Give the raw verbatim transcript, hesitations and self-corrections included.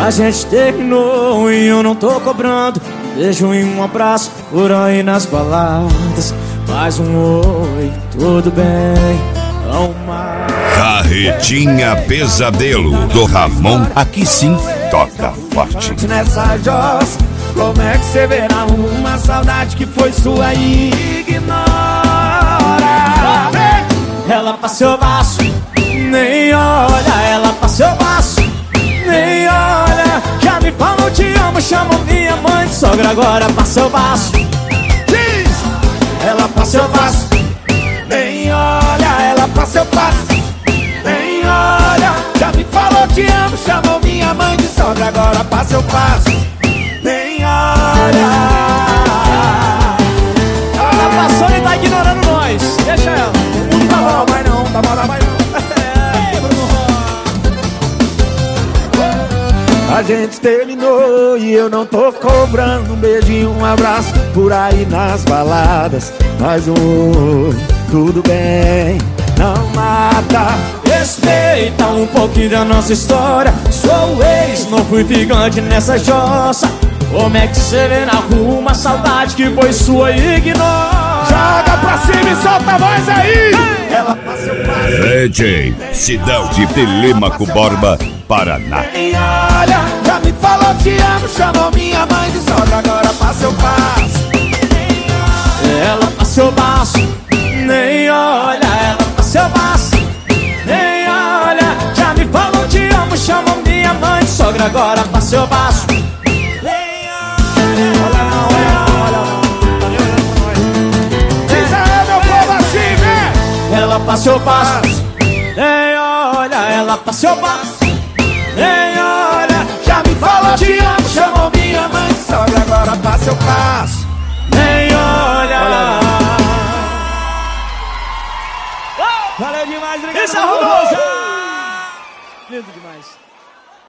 A gente terminou e eu não tô cobrando um beijo e um abraço por aí nas baladas. Mais um oi, tudo bem, não mais. Carretinha Pesadelo do Ramon. Aqui sim toca forte. Nessa jossa, como é que você verá uma saudade que foi sua e ignora? Ela passou baixo, nem olha. Ela passou baixo, nem olha. Já me falou te amo, chamou minha mãe de sogra. Agora passou baixo, diz. Ela passou baixo, nem olha. Ela passou baixo, nem olha. Já me falou te amo, chamou minha mãe de sogra. Agora passou baixo, nem olha. Ela passou e tá ignorando nós. Deixa ela. Não tá mal, vai não, tá mal, vai não. A gente terminou e eu não tô cobrando um beijo e um abraço por aí nas baladas. Mais um oi, tudo bem, não mata. Respeita um pouquinho da nossa história. Sou ex, não fui gigante nessa jossa. Como é que você vê na rua uma saudade que foi sua e ignora? Joga pra cima e solta a voz aí! Ela passou fácil. D J Sidão de Telêmaco Borba, Paraná. Nem olha, já me falou te amo, chamou minha mãe de sogra. Agora passou passo. Ela passou baixo, nem olha. Ela passou baixo, nem olha. Já me falou te amo, chamou minha mãe de sogra. Agora passou baixo. Ela passou passo, nem olha. Ela passou passo, nem olha. Já me falou te amo, chamou minha mãe de sogra. Agora passa eu passo, nem olha. Valeu demais, obrigado. Isso é Lindo demais.